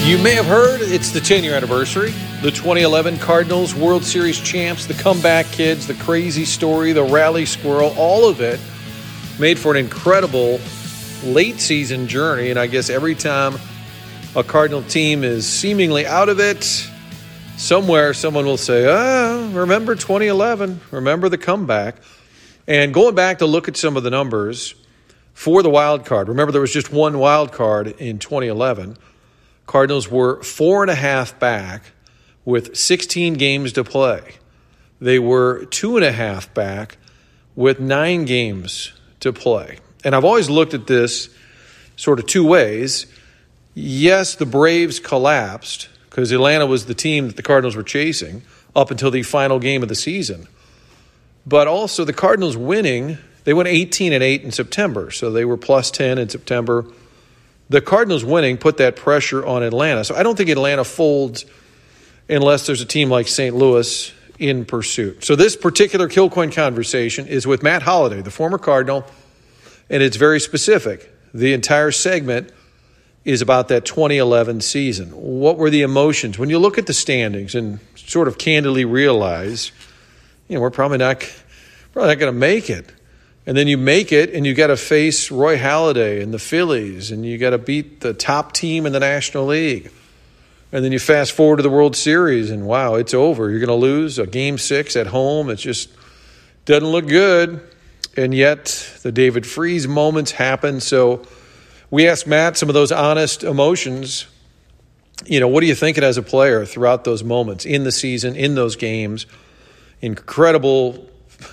You may have heard it's the 10-year anniversary. The 2011 Cardinals World Series champs, the comeback kids, the crazy story, the rally squirrel, all of it made for an incredible late season journey. And I guess every time a Cardinal team is seemingly out of it, somewhere someone will say, remember 2011, remember the comeback. And going back to look at some of the numbers for the wild card, remember there was just one wild card in 2011. Cardinals were 4.5 back with 16 games to play. They were 2.5 back with 9 games to play. And I've always looked at this sort of two ways. Yes, the Braves collapsed because Atlanta was the team that the Cardinals were chasing up until the final game of the season. But also the Cardinals winning, they went 18-8 in September, so they were plus 10 in September. The Cardinals winning put that pressure on Atlanta. So I don't think Atlanta folds unless there's a team like St. Louis in pursuit. So this particular Kilcoyne conversation is with Matt Holliday, the former Cardinal, and it's very specific. The entire segment is about that 2011 season. What were the emotions? When you look at the standings and sort of candidly realize, we're probably not going to make it. And then you make it, and you got to face Roy Halladay and the Phillies, and you got to beat the top team in the National League. And then you fast forward to the World Series, and wow, it's over. You're going to lose a Game 6 at home. It just doesn't look good. And yet the David Freese moments happen. So we asked Matt some of those honest emotions. What are you thinking as a player throughout those moments in the season, in those games? Incredible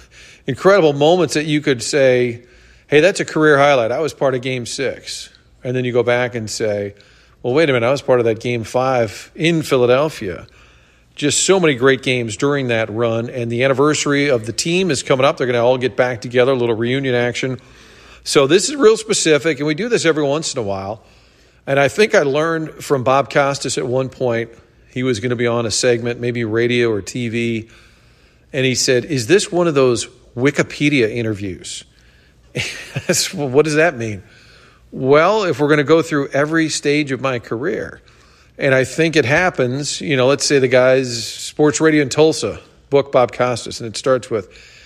moments that you could say, hey, that's a career highlight. I was part of Game 6. And then you go back and say, well, wait a minute, I was part of that Game 5 in Philadelphia. Just so many great games during that run. And the anniversary of the team is coming up. They're going to all get back together, a little reunion action. So this is real specific, and we do this every once in a while. And I think I learned from Bob Costas at one point, he was going to be on a segment, maybe radio or TV, and he said, is this one of those Wikipedia interviews? Well, what does that mean? Well, if we're going to go through every stage of my career, and I think it happens, let's say the guy's Sports Radio in Tulsa, book Bob Costas, and it starts with,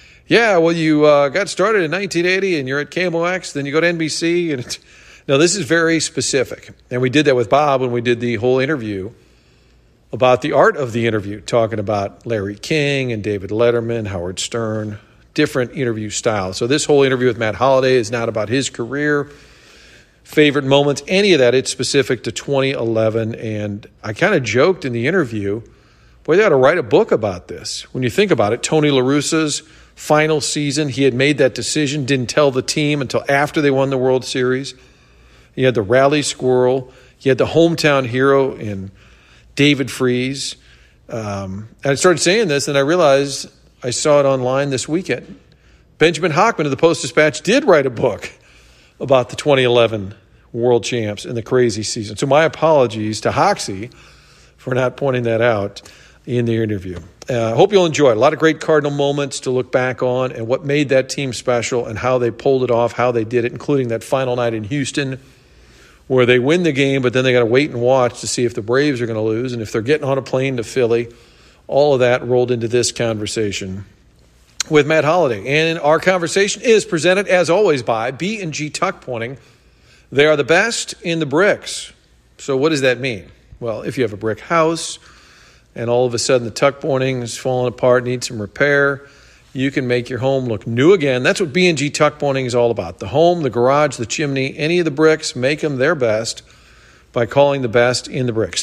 you got started in 1980 and you're at KMOX, then you go to NBC. And now this is very specific. And we did that with Bob when we did the whole interview about the art of the interview, talking about Larry King and David Letterman, Howard Stern, different interview styles. So this whole interview with Matt Holliday is not about his career, favorite moments, any of that. It's specific to 2011. And I kind of joked in the interview, boy, they ought to write a book about this. When you think about it, Tony La Russa's final season, he had made that decision, didn't tell the team until after they won the World Series. He had the rally squirrel. He had the hometown hero in David Freese. And I started saying this, and I realized I saw it online this weekend. Benjamin Hockman of the Post-Dispatch did write a book about the 2011 World Champs and the crazy season. So my apologies to Hoxie for not pointing that out in the interview. I hope you'll enjoy it. A lot of great Cardinal moments to look back on and what made that team special and how they pulled it off, how they did it, including that final night in Houston where they win the game, but then they got to wait and watch to see if the Braves are going to lose and if they're getting on a plane to Philly. All of that rolled into this conversation with Matt Holliday. And our conversation is presented, as always, by B&G Tuck Pointing. They are the best in the bricks. So what does that mean? Well, if you have a brick house and all of a sudden the tuck pointing is falling apart, needs some repair, you can make your home look new again. That's what B&G Tuck Pointing is all about. The home, the garage, the chimney, any of the bricks, make them their best by calling the best in the bricks.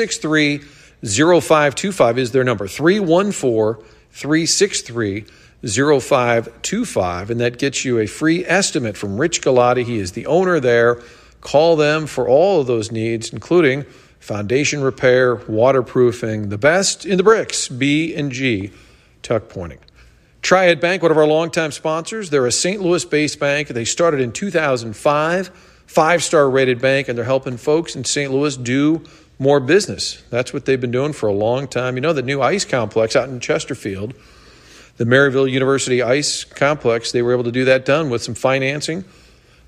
363-0525 is their number. 314-363-0525. And that gets you a free estimate from Rich Galati. He is the owner there. Call them for all of those needs, including foundation repair, waterproofing, the best in the bricks, B&G Tuck Pointing. Triad Bank, one of our longtime sponsors. They're a St. Louis-based bank. They started in 2005, five-star rated bank, and they're helping folks in St. Louis do more business. That's what they've been doing for a long time. The new ice complex out in Chesterfield, the Maryville University Ice Complex, they were able to do that done with some financing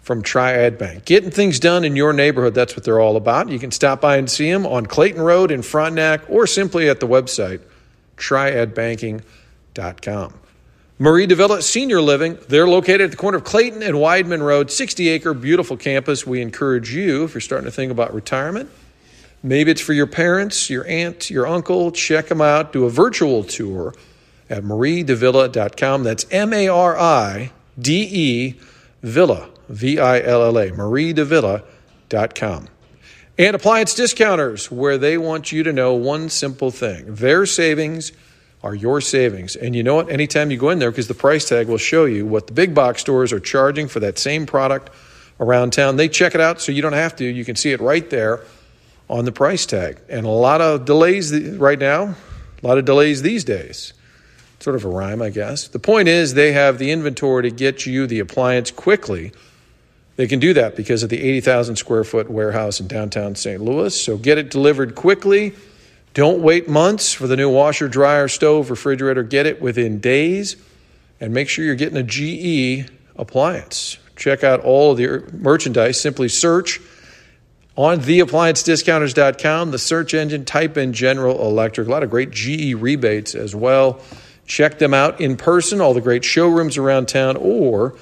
from Triad Bank. Getting things done in your neighborhood, that's what they're all about. You can stop by and see them on Clayton Road in Frontenac or simply at the website, triadbanking.com. Marie de Villa Senior Living, they're located at the corner of Clayton and Weidman Road, 60-acre, beautiful campus. We encourage you, if you're starting to think about retirement, maybe it's for your parents, your aunt, your uncle, check them out. Do a virtual tour at mariedevilla.com. That's MARIDE Villa, VILLA, mariedevilla.com. And Appliance Discounters, where they want you to know one simple thing. Their savings are your savings. And you know what? Anytime you go in there, because the price tag will show you what the big box stores are charging for that same product around town. They check it out so you don't have to. You can see it right there on the price tag. And a lot of delays right now, a lot of delays these days. Sort of a rhyme, I guess. The point is they have the inventory to get you the appliance quickly. They can do that because of the 80,000 square foot warehouse in downtown St. Louis. So get it delivered quickly. Don't wait months for the new washer, dryer, stove, refrigerator. Get it within days. And make sure you're getting a GE appliance. Check out all of the merchandise. Simply search on theappliancediscounters.com, the search engine, type in General Electric. A lot of great GE rebates as well. Check them out in person, all the great showrooms around town, or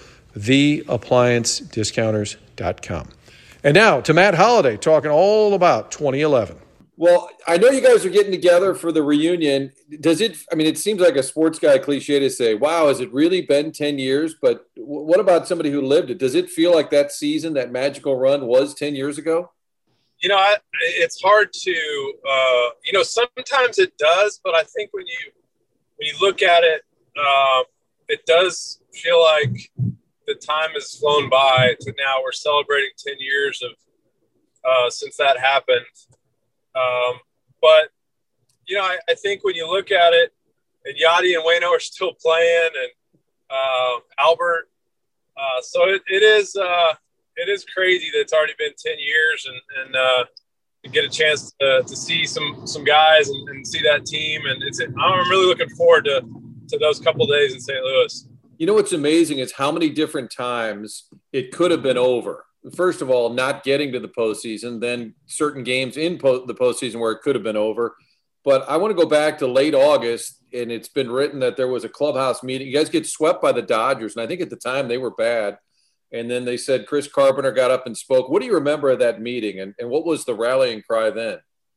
theappliancediscounters.com. And now to Matt Holliday talking all about 2011. Well, I know you guys are getting together for the reunion. It seems like a sports guy cliche to say, wow, has it really been 10 years? But what about somebody who lived it? Does it feel like that season, that magical run was 10 years ago? It's hard to, sometimes it does, but I think when you look at it, it does feel like the time has flown by to now we're celebrating 10 years of since that happened. I think when you look at it, and Yadi and Wayno are still playing, and Albert, so it is crazy that it's already been 10 years, and to get a chance to see some guys and see that team, and I'm really looking forward to those couple of days in St. Louis. You know what's amazing is how many different times it could have been over. First of all, not getting to the postseason, then certain games in the postseason where it could have been over. But I want to go back to late August, and it's been written that there was a clubhouse meeting. You guys get swept by the Dodgers, and I think at the time they were bad. And then they said Chris Carpenter got up and spoke. What do you remember of that meeting, and what was the rallying cry then?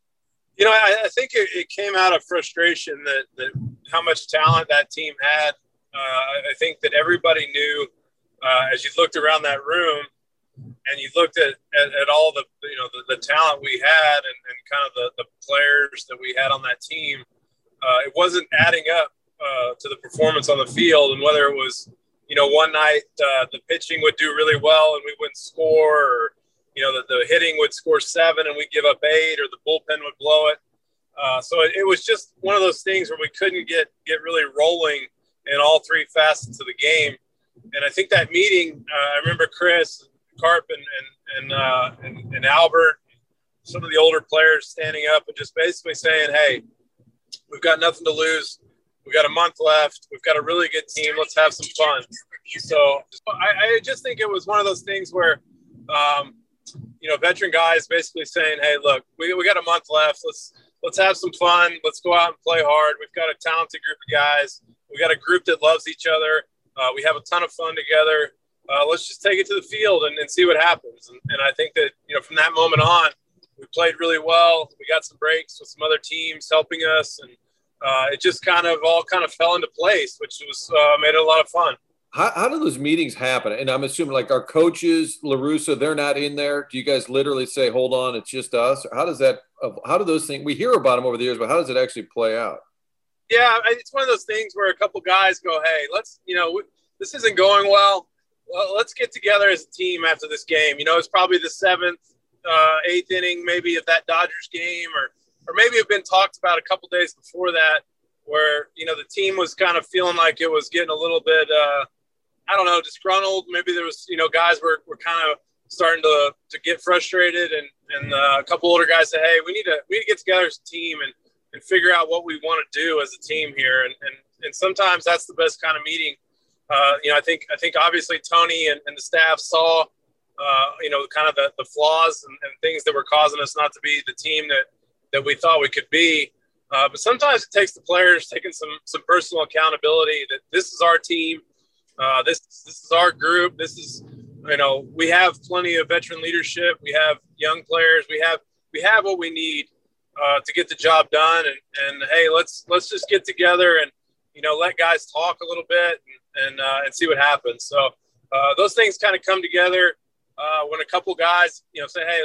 I think it came out of frustration that how much talent that team had. I think that everybody knew as you looked around that room and you looked at all the talent we had and kind of the players that we had on that team, it wasn't adding up to the performance on the field. And whether it was, one night the pitching would do really well and we wouldn't score, or, the hitting would score 7 and we'd give up 8, or the bullpen would blow it. So it was just one of those things where we couldn't get really rolling in all 3 facets of the game. And I think that meeting, I remember Chris, Carp, and Albert, some of the older players standing up and just basically saying, hey, we've got nothing to lose. We've got a month left. We've got a really good team. Let's have some fun. So I just think it was one of those things where, veteran guys basically saying, hey, look, we got a month left. Let's have some fun. Let's go out and play hard. We've got a talented group of guys. We got a group that loves each other. We have a ton of fun together. Let's just take it to the field and see what happens. And I think that, from that moment on, we played really well. We got some breaks with some other teams helping us. And it just all fell into place, which was made it a lot of fun. How do those meetings happen? And I'm assuming like our coaches, LaRussa, they're not in there. Do you guys literally say, hold on, it's just us? Or how do those things, we hear about them over the years, but how does it actually play out? Yeah, it's one of those things where a couple guys go, hey, let's, this isn't going well. Well, let's get together as a team after this game. It's probably the 7th, 8th inning, maybe of that Dodgers game, or maybe have been talked about a couple days before that, where, the team was kind of feeling like it was getting a little bit, disgruntled. Maybe there was, guys were kind of starting to get frustrated, and a couple older guys said, hey, we need to get together as a team and figure out what we want to do as a team here. And sometimes that's the best kind of meeting. I think obviously Tony and the staff saw kind of the flaws and things that were causing us not to be the team that we thought we could be. But sometimes it takes the players taking some personal accountability that this is our team. This is our group. This is, we have plenty of veteran leadership. We have young players. We have what we need to get the job done. And hey, let's just get together and, let guys talk a little bit and see what happens. So those things kind of come together when a couple guys, say, hey,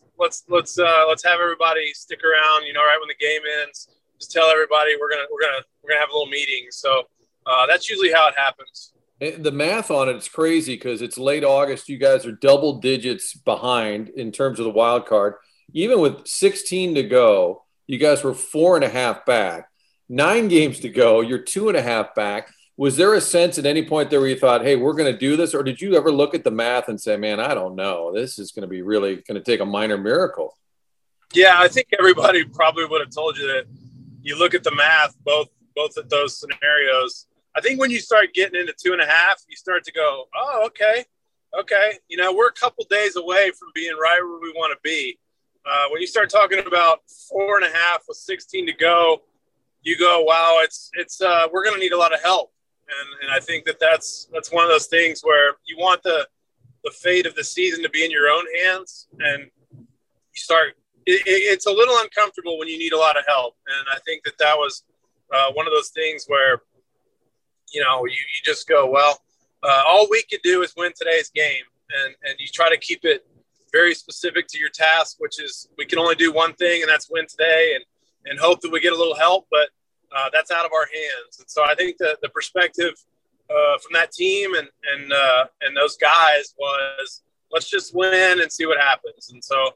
let's have everybody stick around, right when the game ends. Just tell everybody we're gonna have a little meeting. So that's usually how it happens. The math on it's crazy because it's late August. You guys are double digits behind in terms of the wild card. Even with 16 to go, you guys were 4.5 back. 9 games to go, you're 2.5 back. Was there a sense at any point there where you thought, hey, we're going to do this? Or did you ever look at the math and say, man, I don't know, this is going to be really going to take a minor miracle? Yeah, I think everybody probably would have told you that. You look at the math, both of those scenarios. I think when you start getting into 2.5, you start to go, oh, okay. We're a couple days away from being right where we want to be. When you start talking about 4.5 with 16 to go, you go, wow, it's we're going to need a lot of help. And I think that's one of those things where you want the fate of the season to be in your own hands, and you start. It's a little uncomfortable when you need a lot of help, and I think that was one of those things where you just go, well, all we can do is win today's game, and you try to keep it very specific to your task, which is we can only do one thing, and that's win today, and hope that we get a little help, but that's out of our hands. And so I think the perspective from that team and those guys was, let's just win and see what happens. And so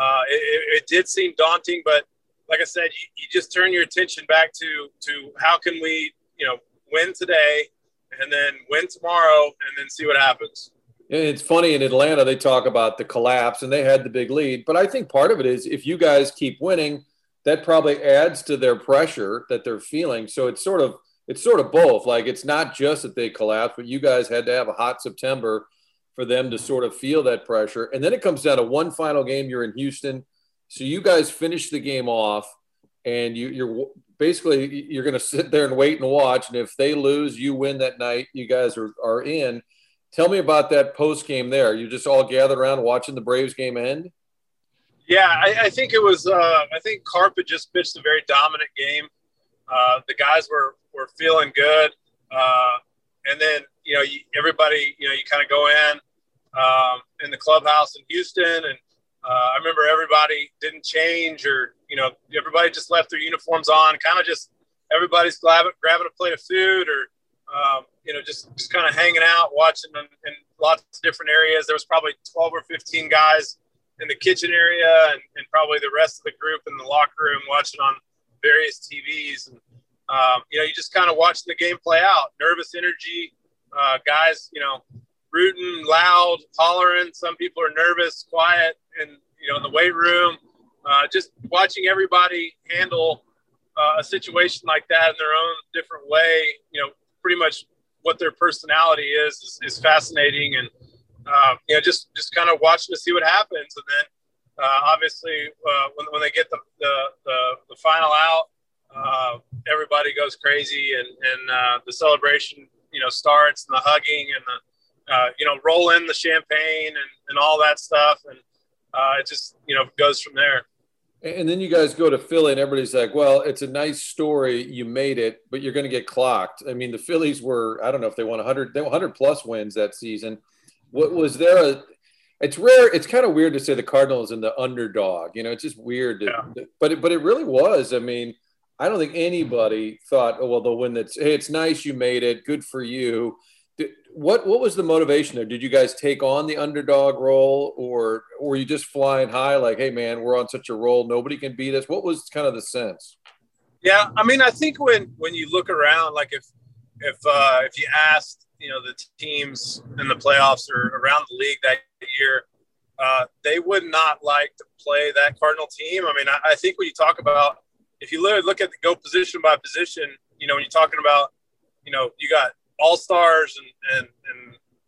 it did seem daunting, but like I said, you just turn your attention back to how can we, win today and then win tomorrow and then see what happens. It's funny, in Atlanta, they talk about the collapse and they had the big lead, but I think part of it is if you guys keep winning, that probably adds to their pressure that they're feeling. So it's sort of both. Like, it's not just that they collapsed, but you guys had to have a hot September for them to sort of feel that pressure. And then it comes down to one final game. You're in Houston. So you guys finish the game off, and you're basically, you're going to sit there and wait and watch. And if they lose, you win that night, you guys are in. Tell me about that post game there. You just all gathered around watching the Braves game end? Yeah, I think it was I think Carp had just pitched a very dominant game. The guys were feeling good. And then, everybody, you kind of go in the clubhouse in Houston. And I remember everybody didn't change or, everybody just left their uniforms on, kind of just everybody's grabbing a plate of food or, just kind of hanging out, watching in lots of different areas. There was probably 12 or 15 guys in the kitchen area and probably the rest of the group in the locker room watching on various TVs. And, you just kind of watching the game play out. Nervous energy, guys, rooting, loud, hollering. Some people are nervous, quiet, and, in the weight room. Just watching everybody handle a situation like that in their own different way, pretty much what their personality is fascinating. And, just kind of watching to see what happens. And then obviously when they get the final out, everybody goes crazy and the celebration, starts, and the hugging and the, roll in the champagne and all that stuff. And it just, goes from there. And then you guys go to Philly and everybody's like, well, it's a nice story. You made it, but you're going to get clocked. I mean, the Phillies were, I don't know if they won 100 plus wins that season. What was there? It's rare. It's kind of weird to say the Cardinals and the underdog, it's just weird. But it really was. I mean, I don't think anybody thought, oh, well, they'll win that. Hey, it's nice. You made it. Good for you. What was the motivation there? Did you guys take on the underdog role or were you just flying high? Like, hey man, we're on such a roll. Nobody can beat us. What was kind of the sense? Yeah. I mean, I think when you look around, like if you asked, the teams in the playoffs or around the league that year, they would not like to play that Cardinal team. I mean, I think when you talk about, if you literally look at the go position by position, when you're talking about, you got all-stars and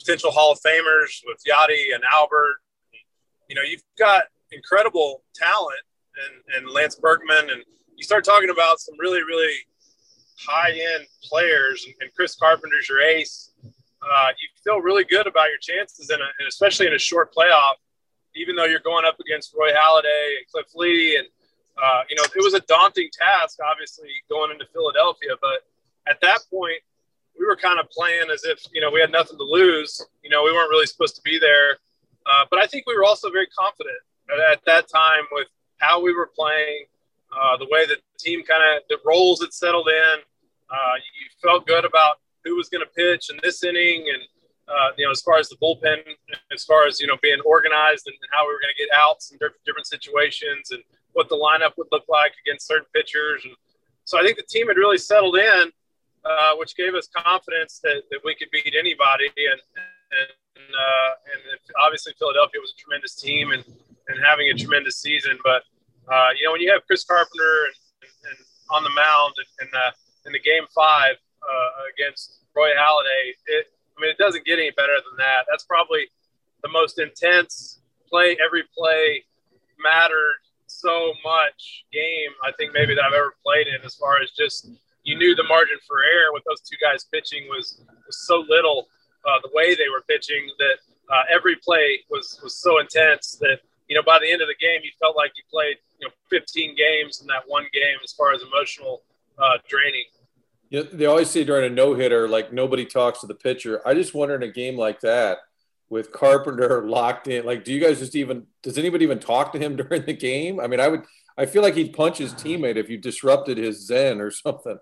potential Hall of Famers with Yachty and Albert. You know, you've got incredible talent and Lance Berkman, and you start talking about some really, really high-end players, and Chris Carpenter's your ace. You feel really good about your chances, and especially in a short playoff, even though you're going up against Roy Halladay and Cliff Lee. And, you know, it was a daunting task, obviously, going into Philadelphia. But at that point, we were kind of playing as if, you know, we had nothing to lose. You know, we weren't really supposed to be there. But I think we were also very confident at that time with how we were playing, the way that the team the roles had settled in. You felt good about who was going to pitch in this inning, and you know, as far as the bullpen, as far as, you know, being organized and how we were going to get outs in different situations, and what the lineup would look like against certain pitchers. And so I think the team had really settled in, which gave us confidence that we could beat anybody. And obviously Philadelphia was a tremendous team and having a tremendous season. But you know, when you have Chris Carpenter and on the mound in the game 5 against Roy Halladay, it doesn't get any better than that. That's probably the most intense play. Every play mattered so much game, I think, maybe that I've ever played in, as far as just, you knew the margin for error with those two guys pitching was so little. The way they were pitching, that every play was so intense that, you know, by the end of the game, you felt like you played, you know, 15 games in that one game, as far as emotional draining. You know, they always say during a no-hitter, like, nobody talks to the pitcher. I just wonder, in a game like that with Carpenter locked in, like, does anybody even talk to him during the game? I mean, I feel like he'd punch his teammate if you disrupted his zen or something.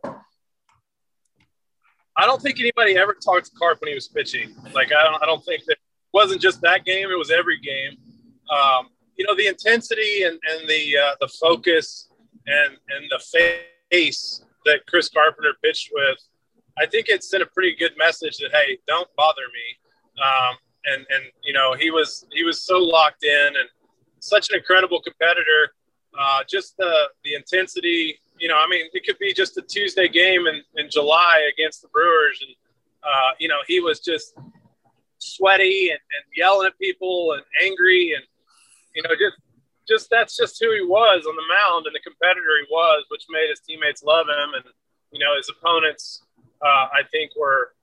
I don't think anybody ever talked to Carp when he was pitching. Like, I don't think that it wasn't just that game; it was every game. You know, the intensity and the focus and the face that Chris Carpenter pitched with, I think it sent a pretty good message that, hey, don't bother me. And you know, he was so locked in and such an incredible competitor. Just the intensity. You know, I mean, it could be just a Tuesday game in July against the Brewers, and you know, he was just sweaty and yelling at people and angry, and, you know, just that's just who he was on the mound, and the competitor he was, which made his teammates love him. And, you know, his opponents, I think, were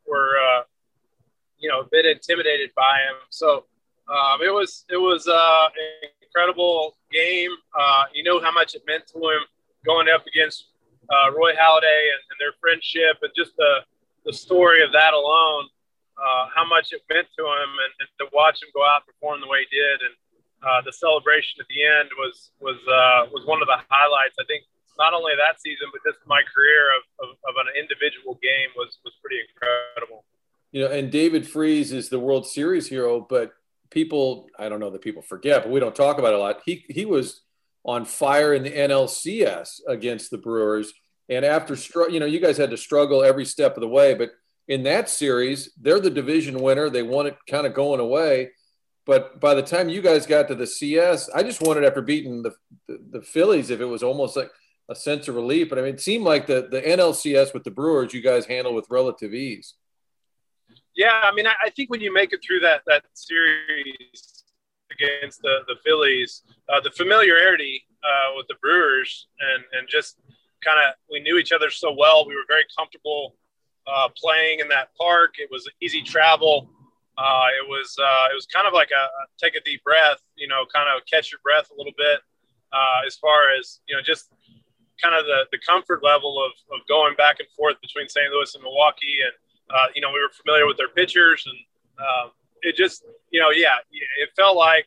you know, a bit intimidated by him. So it was an incredible game. You know how much it meant to him going up against Roy Halladay and their friendship, and just the story of that alone, how much it meant to him, and to watch him go out and perform the way he did. And the celebration at the end was one of the highlights, I think, not only that season, but just my career of an individual game was pretty incredible. You know, and David Freese is the World Series hero, but people, I don't know that people forget, but we don't talk about it a lot. He was on fire in the NLCS against the Brewers. And after, you know, you guys had to struggle every step of the way, but in that series, they're the division winner. They won it kind of going away. But by the time you guys got to the CS, I just wondered, after beating the Phillies, if it was almost like a sense of relief. But I mean, it seemed like the NLCS with the Brewers, you guys handled with relative ease. Yeah, I mean, I think when you make it through that series against the Phillies, the familiarity with the Brewers, and just kind of, we knew each other so well. We were very comfortable playing in that park. It was easy travel. It was kind of like a take a deep breath, you know, kind of catch your breath a little bit, as far as, you know, just kind of the comfort level of going back and forth between St. Louis and Milwaukee. And, you know, we were familiar with their pitchers, and it just, you know, yeah, it felt like,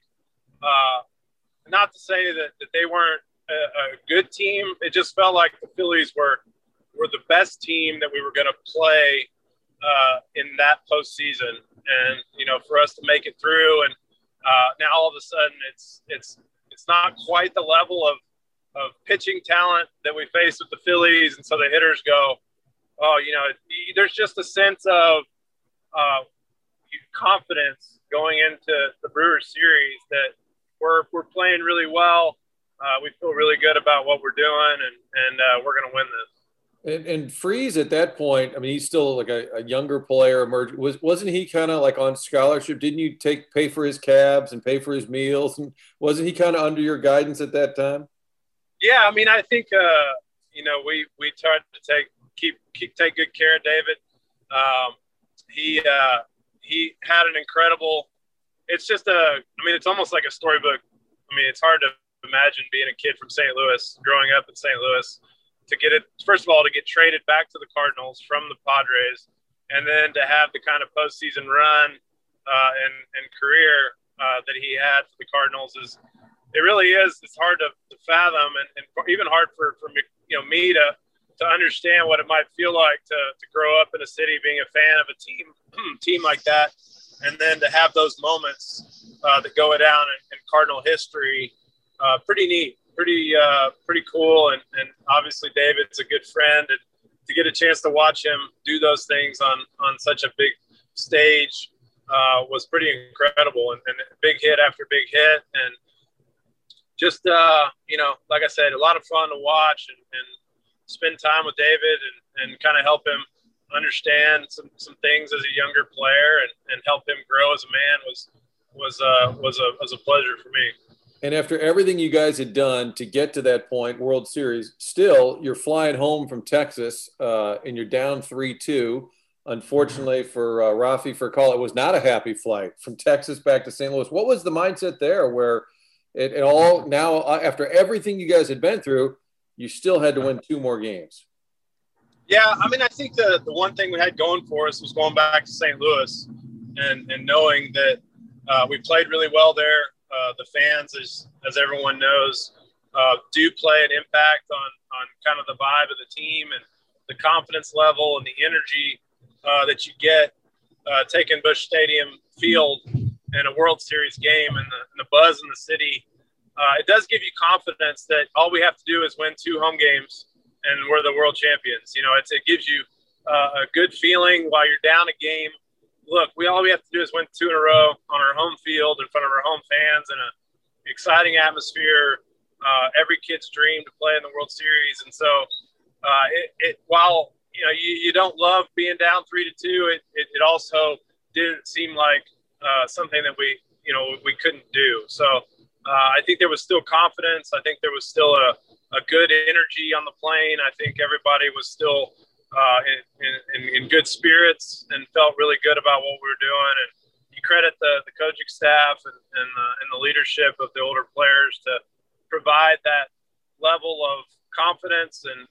not to say that they weren't a good team. It just felt like the Phillies were the best team that we were going to play in that postseason. And, you know, for us to make it through, and now all of a sudden it's not quite the level of pitching talent that we faced with the Phillies. And so the hitters go, oh, you know, there's just a sense of confidence going into the Brewers series that we're playing really well. We feel really good about what we're doing, and we're going to win this. And Freeze at that point, I mean, he's still like a younger player. Wasn't he kind of like on scholarship? Didn't you pay for his cabs and pay for his meals? And wasn't he kind of under your guidance at that time? Yeah, I mean, I think we tried to take good care of David. He had an incredible. It's just it's almost like a storybook. I mean, it's hard to imagine being a kid from St. Louis, growing up in St. Louis, to get it, first of all, to get traded back to the Cardinals from the Padres, and then to have the kind of postseason run and career that he had for the Cardinals it really is. It's hard to fathom, and even hard for me to understand what it might feel like to grow up in a city, being a fan of a team like that, and then to have those moments that go down in Cardinal history. Pretty neat, pretty cool, and obviously David's a good friend, and to get a chance to watch him do those things on such a big stage was pretty incredible, and big hit after big hit, and just like I said, a lot of fun to watch and spend time with David and kind of help him understand some things as a younger player and help him grow as a man was a pleasure for me. And after everything you guys had done to get to that point, World Series, still you're flying home from Texas and you're down 3-2. Unfortunately for Rafi Furcal, it was not a happy flight from Texas back to St. Louis. What was the mindset there where it all now, after everything you guys had been through, you still had to win 2 more games? Yeah, I mean, I think the one thing we had going for us was going back to St. Louis and knowing that we played really well there. The fans, as everyone knows, do play an impact on kind of the vibe of the team and the confidence level and the energy that you get taking Busch Stadium field in a World Series game and the buzz in the city. It does give you confidence that all we have to do is win 2 home games and we're the world champions. It gives you a good feeling while you're down a game. Look, all we have to do is win 2 in a row on our home field in front of our home fans in an exciting atmosphere. Every kid's dream to play in the World Series. And so while you don't love being down 3-2, it also didn't seem like something that we couldn't do. So I think there was still confidence. I think there was still a good energy on the plane. I think everybody was still in good spirits and felt really good about what we were doing. And you credit the coaching staff and the leadership of the older players to provide that level of confidence and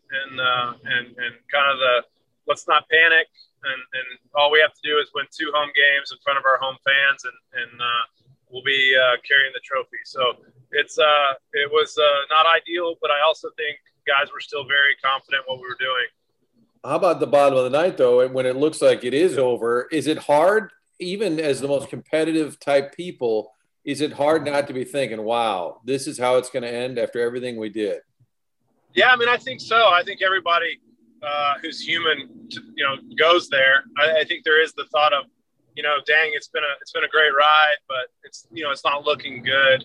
kind of the let's not panic and all we have to do is win 2 home games in front of our home fans and we'll be carrying the trophy. So it was not ideal, but I also think guys were still very confident what we were doing. How about the bottom of the ninth, though, when it looks like it is over? Is it hard, even as the most competitive type people, is it hard not to be thinking, wow, this is how it's going to end after everything we did? Yeah, I mean, I think so. I think everybody who's human, goes there. I think there is the thought of, dang, it's been a great ride, but it's not looking good.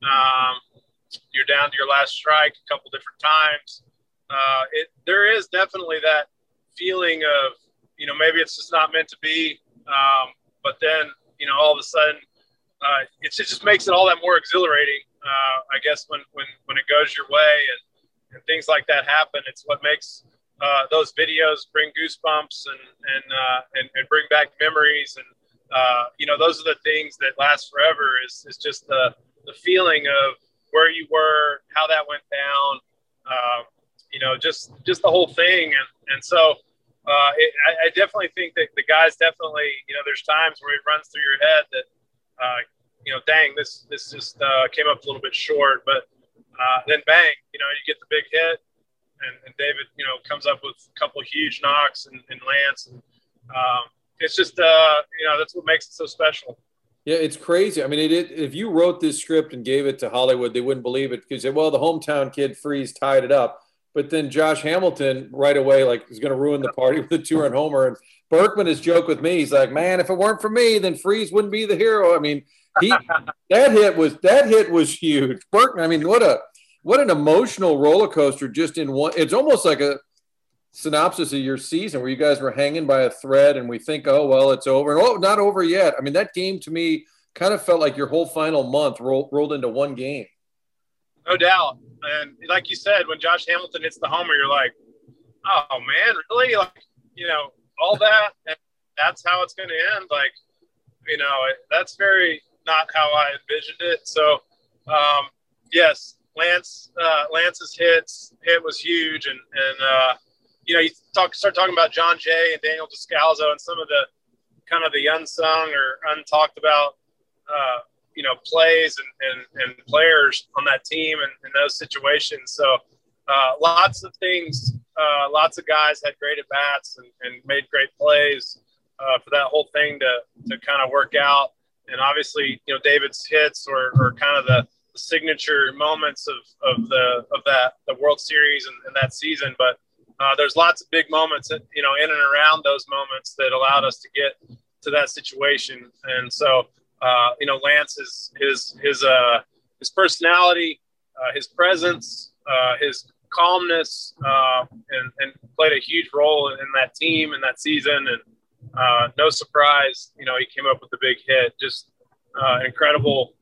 You're down to your last strike a couple different times. There is definitely that feeling of, maybe it's just not meant to be. But then, all of a sudden, it just makes it all that more exhilarating. I guess when it goes your way and things like that happen, it's what makes those videos bring goosebumps and bring back memories. And, those are the things that last forever is just the feeling of where you were, how that went down, just the whole thing. And so I definitely think that the guys definitely, there's times where it runs through your head that, dang, this just came up a little bit short, but then bang, you get the big hit and David, comes up with a couple of huge knocks and lands. And it's just, that's what makes it so special. Yeah, it's crazy. I mean, if you wrote this script and gave it to Hollywood, they wouldn't believe it because, well, the hometown kid Freeze tied it up. But then Josh Hamilton right away, is going to ruin the party with a 2-run homer. And Berkman has joked with me. He's like, man, if it weren't for me, then Freeze wouldn't be the hero. I mean, that hit was huge. Berkman, I mean, what an emotional roller coaster just in one. It's almost like synopsis of your season where you guys were hanging by a thread and we think, oh, well, it's over. And, oh, not over yet. I mean, that game to me kind of felt like your whole final month rolled into one game. No doubt. And like you said, when Josh Hamilton hits the homer, you're like, oh, man, really? Like, you know, all that, and that's how it's going to end. Like, you know, that's very not how I envisioned it. So, yes, Lance's hit was huge. And you know, you start talking about John Jay and Daniel Descalzo and some of the kind of the unsung or untalked about, you know, plays and players on that team and in those situations. So lots of things, lots of guys had great at-bats and made great plays for that whole thing to kind of work out. And obviously, you know, David's hits or kind of the signature moments of the World Series and that season. But there's lots of big moments that, you know, in and around those moments that allowed us to get to that situation. And so, you know, Lance his personality, his presence, his calmness, and played a huge role in that team and that season. And no surprise, you know, he came up with the big hit. Just incredible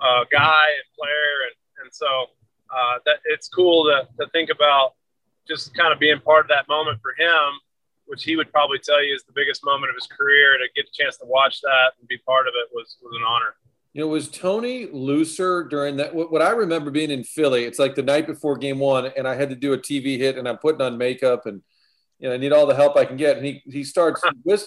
guy and player, and so that it's cool to think about just kind of being part of that moment for him, which he would probably tell you is the biggest moment of his career. To get a chance to watch that and be part of it was an honor. You know, was Tony looser during that? What I remember being in Philly, it's like the night before game one, and I had to do a TV hit, and I'm putting on makeup, and you know, I need all the help I can get. And he starts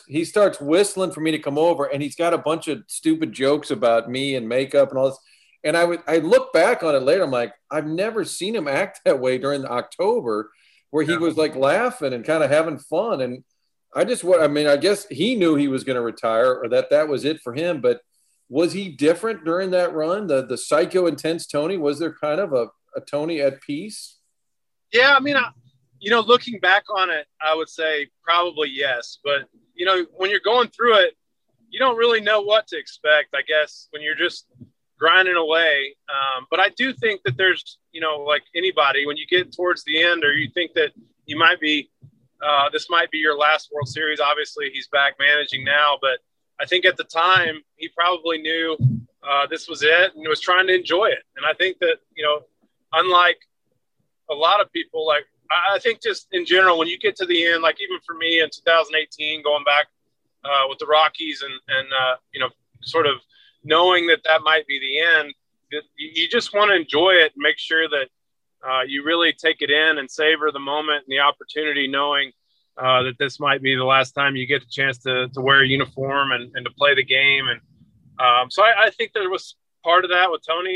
whistling for me to come over, and he's got a bunch of stupid jokes about me and makeup and all this. And I look back on it later, I'm like, I've never seen him act that way during October, where he was like laughing and kind of having fun. And I guess he knew he was going to retire or that was it for him. But was he different during that run? The psycho intense Tony, was there kind of a Tony at peace? Yeah, I mean, you know, looking back on it, I would say probably yes. But, you know, when you're going through it, you don't really know what to expect, I guess, when you're just grinding away. But I do think that there's, you know, like anybody, when you get towards the end or you think that you might be, this might be your last World Series. Obviously, he's back managing now. But I think at the time, he probably knew this was it and was trying to enjoy it. And I think that, you know, unlike a lot of people, like, I think just in general, when you get to the end, like even for me in 2018, going back with the Rockies and you know, sort of knowing that might be the end, you just want to enjoy it and make sure that you really take it in and savor the moment and the opportunity, knowing that this might be the last time you get the chance to wear a uniform and to play the game. And so I think there was part of that with Tony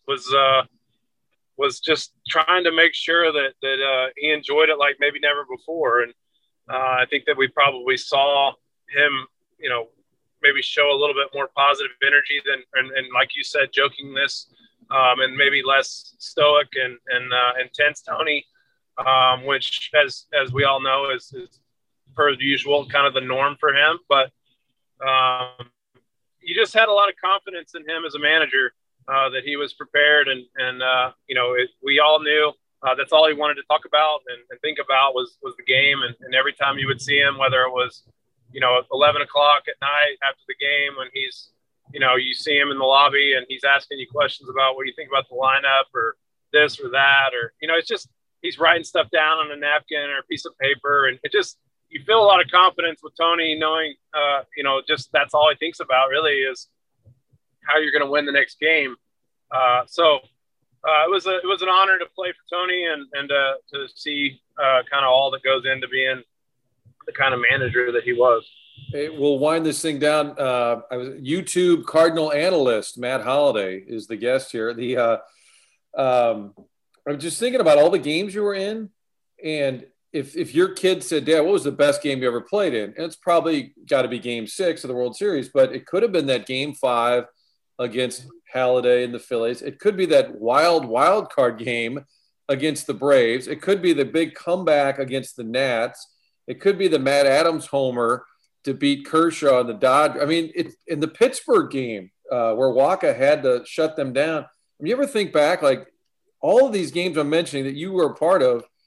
was just trying to make sure that he enjoyed it like maybe never before. And I think that we probably saw him, you know, maybe show a little bit more positive energy than, and like you said, jokingness, and maybe less stoic and intense Tony, which as we all know is per usual kind of the norm for him. But you just had a lot of confidence in him as a manager, that he was prepared and you know, we all knew that's all he wanted to talk about and think about was the game. And every time you would see him, whether it was, you know, 11 o'clock at night after the game, when he's, you know, you see him in the lobby and he's asking you questions about what do you think about the lineup or this or that, or, you know, it's just, he's writing stuff down on a napkin or a piece of paper. And it just, you feel a lot of confidence with Tony knowing, you know, just that's all he thinks about really is how you're going to win the next game. So it was an honor to play for Tony and to see kind of all that goes into being the kind of manager that he was. Hey, we'll wind this thing down. YouTube Cardinal analyst Matt Holliday is the guest here. I'm just thinking about all the games you were in, and if your kid said, "Dad, what was the best game you ever played in?" And it's probably got to be Game 6 of the World Series, but it could have been that Game 5 against Halladay and the Phillies. It could be that wild card game against the Braves. It could be the big comeback against the Nats. It could be the Matt Adams homer to beat Kershaw and the Dodgers. I mean, it's in the Pittsburgh game where Waka had to shut them down. You ever think back, like all of these games I'm mentioning that you were a part of,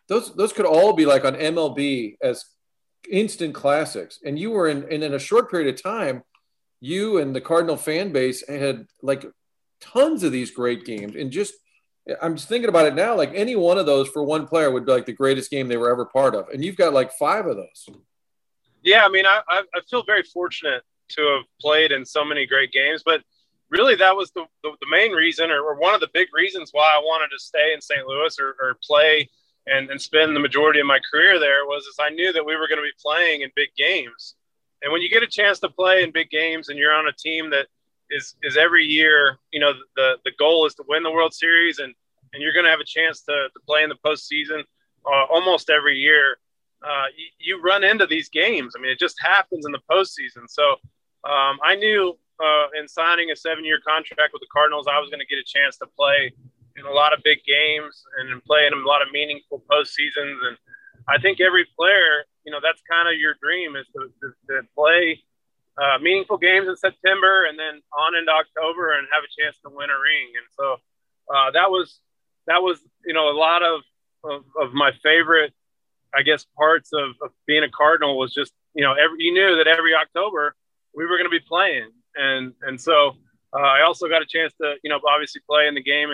those could all be like on MLB as instant classics. And you were in a short period of time, you and the Cardinal fan base had like tons of these great games. And I'm just thinking about it now, like any one of those for one player would be like the greatest game they were ever part of. And you've got like 5 of those. Yeah, I mean, I feel very fortunate to have played in so many great games, but really that was the main reason or one of the big reasons why I wanted to stay in St. Louis or play and spend the majority of my career there was I knew that we were going to be playing in big games. And when you get a chance to play in big games and you're on a team that is every year, you know, the goal is to win the World Series and you're going to have a chance to play in the postseason almost every year, you run into these games. I mean, it just happens in the postseason. So I knew in signing a 7-year contract with the Cardinals, I was going to get a chance to play in a lot of big games and play in a lot of meaningful postseasons. And I think every player, you know, that's kind of your dream is to play meaningful games in September and then on into October and have a chance to win a ring. And so that was, you know, a lot of my favorite, I guess, parts of being a Cardinal was just, you know, you knew that every October we were going to be playing. And so I also got a chance to, you know, obviously play in the game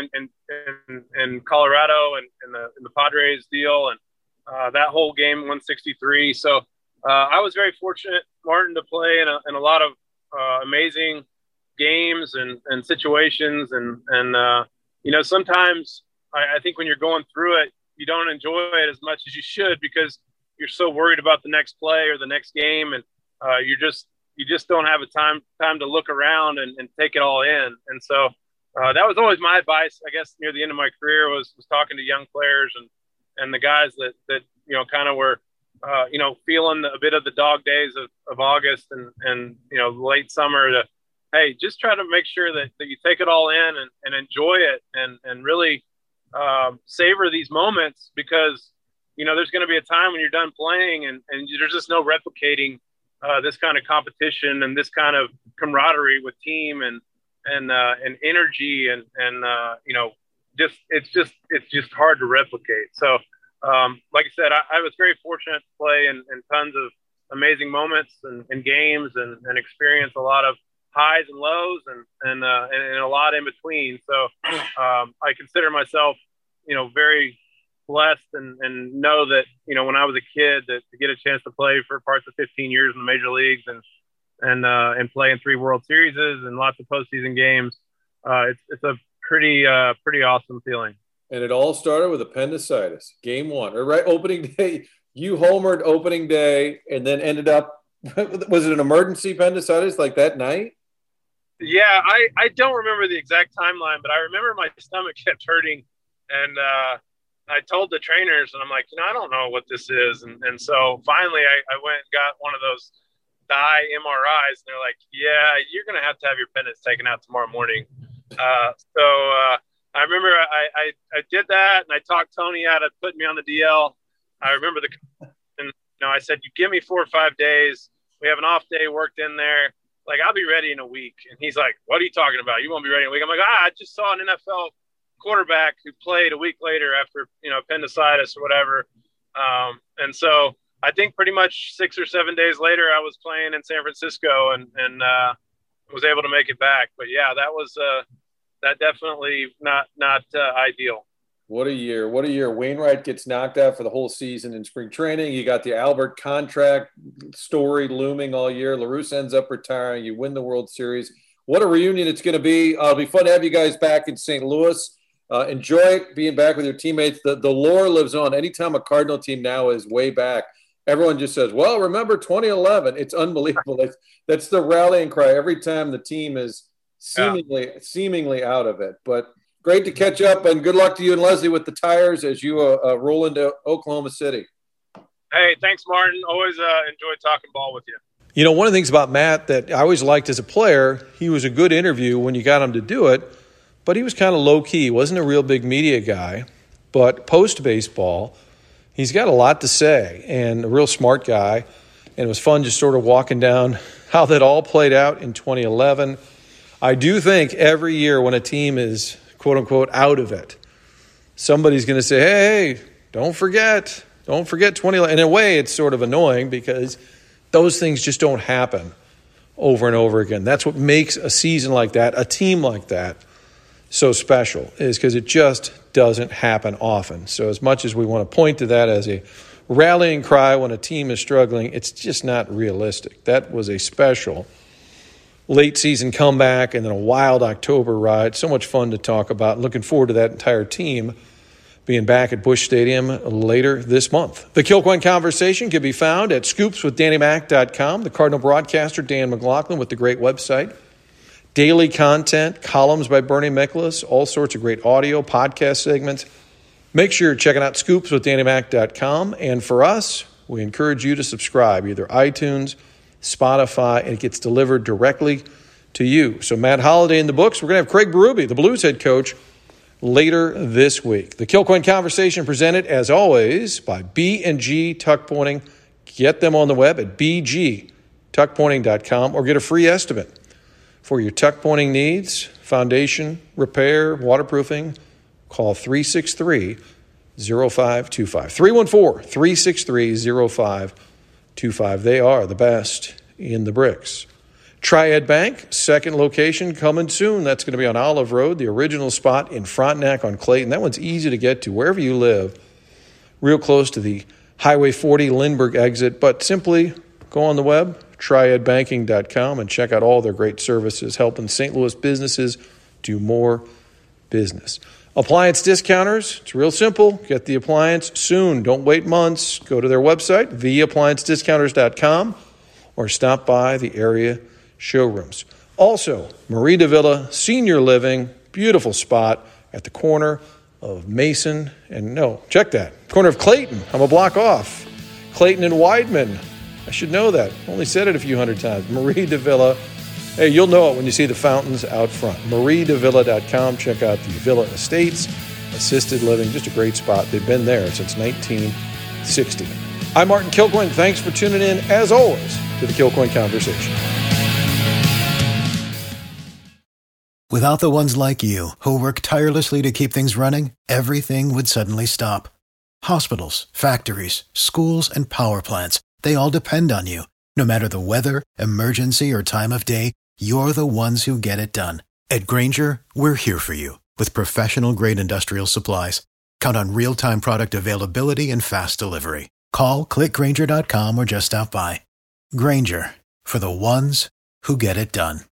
in Colorado and in the Padres deal and that whole game 163. So I was very fortunate, Martin, to play in a lot of amazing games and situations. And you know, sometimes I think when you're going through it, you don't enjoy it as much as you should because you're so worried about the next play or the next game. And you just don't have a time to look around and take it all in. And so that was always my advice, I guess, near the end of my career was talking to young players and the guys that, you know, kind of were, you know, feeling a bit of the dog days of August and, you know, late summer to, hey, just try to make sure that you take it all in and enjoy it and really savor these moments because, you know, there's going to be a time when you're done playing and there's just no replicating this kind of competition and this kind of camaraderie with team and energy and you know, it's just hard to replicate. So, like I said, I was very fortunate to play in tons of amazing moments and games and experience a lot of highs and lows and a lot in between. So, I consider myself, you know, very blessed and know that, you know, when I was a kid that to get a chance to play for parts of 15 years in the major leagues and play in 3 World Series and lots of postseason games, it's a pretty awesome feeling. And it all started with appendicitis, game 1, or right opening day. You homered opening day and then ended up, was it an emergency appendicitis like that night? Yeah, I don't remember the exact timeline, but I remember my stomach kept hurting and I told the trainers and I'm like, you know, I don't know what this is. And so finally I went and got one of those dye MRIs and they're like, yeah, you're going to have your appendix taken out tomorrow morning. So I remember I did that and I talked Tony out of putting me on the DL. I remember and you know, I said, you give me 4 or 5 days. We have an off day worked in there. Like, I'll be ready in a week. And he's like, what are you talking about? You won't be ready in a week. I'm like, I just saw an NFL quarterback who played a week later after, you know, appendicitis or whatever. And so I think pretty much 6 or 7 days later, I was playing in San Francisco and was able to make it back. But yeah, that was that definitely not ideal. What a year. What a year. Wainwright gets knocked out for the whole season in spring training. You got the Albert contract story looming all year. La Russa ends up retiring. You win the World Series. What a reunion it's going to be. It'll be fun to have you guys back in St. Louis. Enjoy it, being back with your teammates. The lore lives on. Anytime a Cardinal team now is way back, everyone just says, well, remember 2011. It's unbelievable. That's the rallying cry every time the team is seemingly out of it. But great to catch up, and good luck to you and Leslie with the tires as you roll into Oklahoma City. Hey, thanks, Martin. Always enjoy talking ball with you. You know, one of the things about Matt that I always liked as a player, he was a good interview when you got him to do it, but he was kind of low-key. He wasn't a real big media guy. But post-baseball, he's got a lot to say and a real smart guy. And it was fun just sort of walking down how that all played out in 2011. I do think every year when a team is, quote-unquote, out of it, somebody's going to say, hey, Don't forget 2011. In a way, it's sort of annoying because those things just don't happen over and over again. That's what makes a season like that, a team like that, so special, is because it just doesn't happen often. So as much as we want to point to that as a rallying cry when a team is struggling, it's just not realistic. That was a special late season comeback and then a wild October ride. So much fun to talk about. Looking forward to that entire team being back at Busch Stadium later this month. The Kilcoyne Conversation can be found at scoopswithdannymac.com. The Cardinal broadcaster, Dan McLaughlin, with the great website. Daily content, columns by Bernie Miklasz, all sorts of great audio, podcast segments. Make sure you're checking out scoopswithdannymac.com. And for us, we encourage you to subscribe, either iTunes, Spotify, and it gets delivered directly to you. So Matt Holliday in the books. We're going to have Craig Berube, the Blues head coach, later this week. The Kilcoyne Conversation presented, as always, by B&G Tuck Pointing. Get them on the web at bgtuckpointing.com or get a free estimate for your tuck pointing needs, foundation, repair, waterproofing. Call 363-0525. 314-363-0525. They are the best in the bricks. Triad Bank, second location coming soon. That's going to be on Olive Road, the original spot in Frontenac on Clayton. That one's easy to get to wherever you live, real close to the Highway 40 Lindbergh exit. But simply go on the web, triadbanking.com, and check out all their great services, helping St. Louis businesses do more business. Appliance discounters, it's real simple. Get the appliance soon. Don't wait months. Go to their website, theappliancediscounters.com, or stop by the area showrooms. Also, Marie de Villa Senior Living, beautiful spot at the corner of Mason and corner of Clayton. I'm a block off. Clayton and Weidman. I should know that. Only said it a few hundred times. Marie de Villa. Hey, you'll know it when you see the fountains out front. mariedevilla.com. Check out the Villa Estates, assisted living. Just a great spot. They've been there since 1960. I'm Martin Kilcoyne. Thanks for tuning in, as always, to the Kilcoyne Conversation. Without the ones like you, who work tirelessly to keep things running, everything would suddenly stop. Hospitals, factories, schools, and power plants, they all depend on you. No matter the weather, emergency, or time of day, you're the ones who get it done. At Grainger, we're here for you with professional-grade industrial supplies. Count on real-time product availability and fast delivery. Call, click Grainger.com, or just stop by. Grainger, for the ones who get it done.